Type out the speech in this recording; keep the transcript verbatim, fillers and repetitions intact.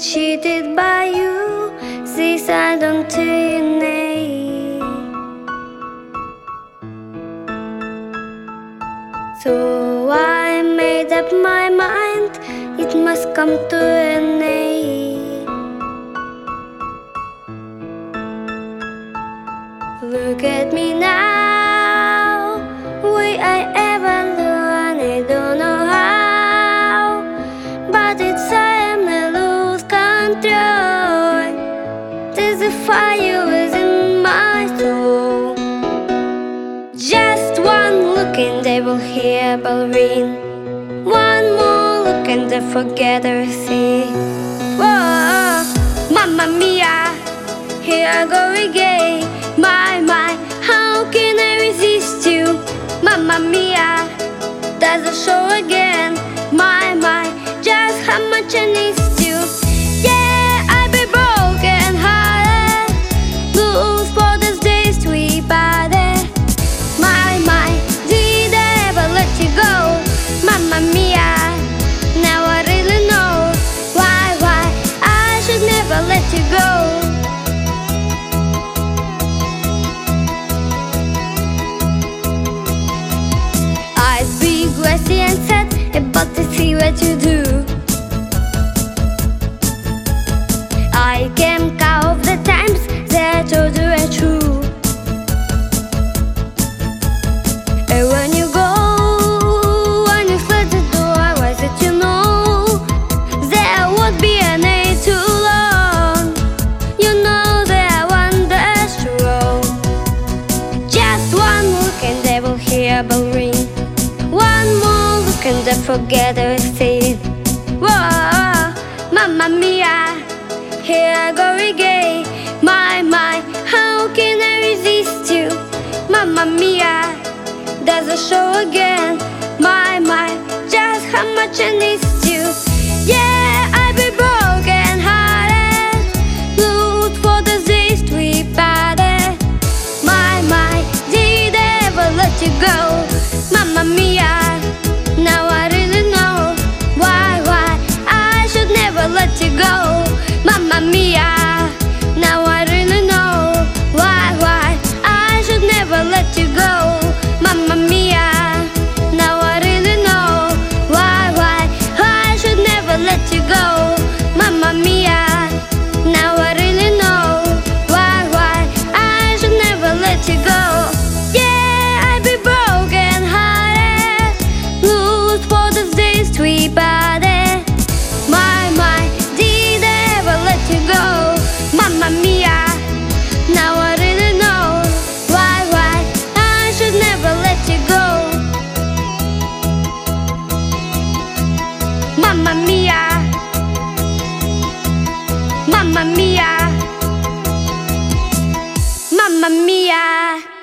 cheated by you, this I don't deny. So I made up my mind, it must come to an end. Look at me now, will I ever learn? I don't know how, but it's time I lose control. There's a fire within my soul. Just one look and they will hear a bell ring. One more look and they forget everything. Whoa, Mamma Mia, here I go again. My, my, how can I resist you? Mamma Mia, there's a show again. My, my, just how much I need you. Yeah, I've been broken hearted, lose for these days sweet body. My, my, did I ever let you go? Mamma Mia, now I really know why, why I should never let you go. Grassy and sad, about to see what you do. I came out of the times that I told you are true. And when you go, when you close the door, I was that you know there won't be an end too long. You know that I want the strong. Just one look and they will hear a bell ring. One more look and I forget everything. Whoa, Mamma Mia, here I go again. My, my, how can I resist you? Mamma Mia, there's a show again. My, my, just how much I need you. Yeah, I've been broken hearted, look for the days sweet body. My, my, did I ever let you go? Mamma Mia, now I really know why, why I should never let you go. Mamma Mia, now I really know why, why I should never let you go. Mamma Mia, now I really know why, why I should never let you go. Mamma Mia, now I really know why, why I should never let you go. Sweet body, my, my, did I ever let you go? Mamma Mia, now I really know why, why I should never let you go. Mamma Mia, Mamma Mia, Mamma Mia.